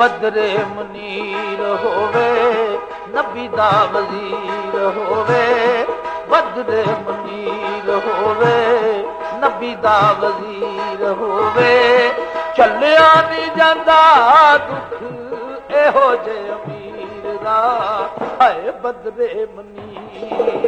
बदरे मुनीर होवे नबी दा वजीर होवे बदरे मुनीर होवे नबी दा वजीर होवे चलिया नहीं जांदा दुख एहो जे अमीर दा हाय बदरे मुनीर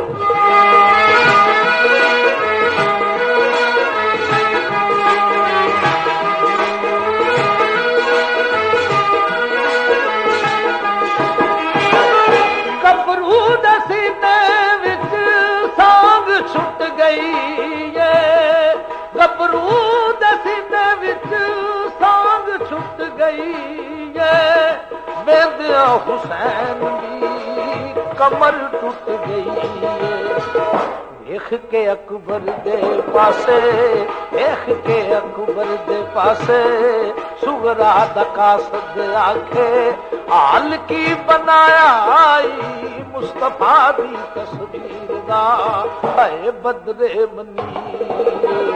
छुट गई है गबरू दे सीने विच सांग छुट गई है बेंदिया हुसैन की कमर टूट गई है देख के अकबर दे पासे देख के अकबर दे पासे सुगरा दा कासद आखे हाल की बनाया आई मुस्तफा दी तस्वीर दा हाय बदरे मुनीर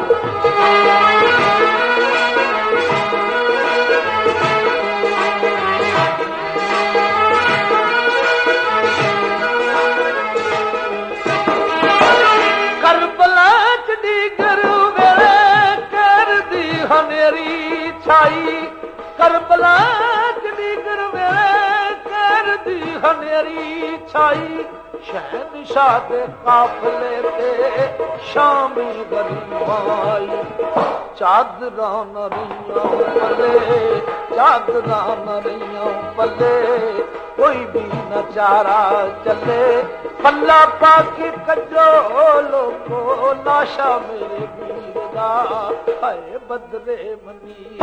करबला च दीगर वेले कर दी हनेरी छाई करबला च दीगर वेले कर दी हनेरी छाई शहनशाह दे काफले ते शामी गरीबाई चादरा न रहियां पले चादरा न रहियां पले कोई भी न चारा चले पल्ला पाकी कजो लोको लाशा मेरे वीर दा हाय बदरे मुनीर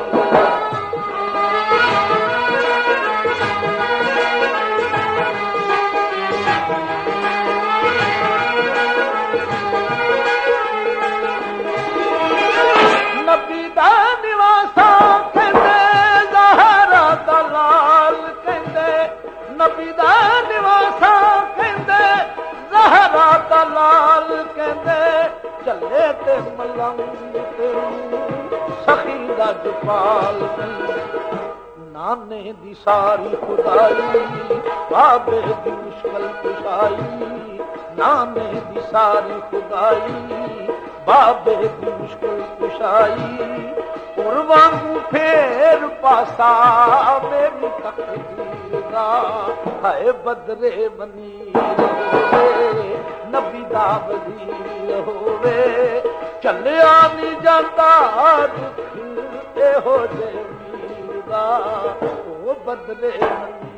नबी दा निवासा कहंदे ज़हरा दा लाल कहंदे नबी दा निवासा कहंदे ज़हरा दा लाल कहंदे चले ते मलंग ते सखी दा जपाल नाने दी सारी खुदाई बाबे दी मुश्किल कुशाई नाने दी सारी खुदाई बाबे की मुश्किल कुशाई उर्वांगू फेर पासा मेरी तकदीर दा हाय बदरे मुनीर होवे नबी दा वजीर होवे चलिया नहीं जाता दुख एहो जे मीर दा ओ बदरे मुनीर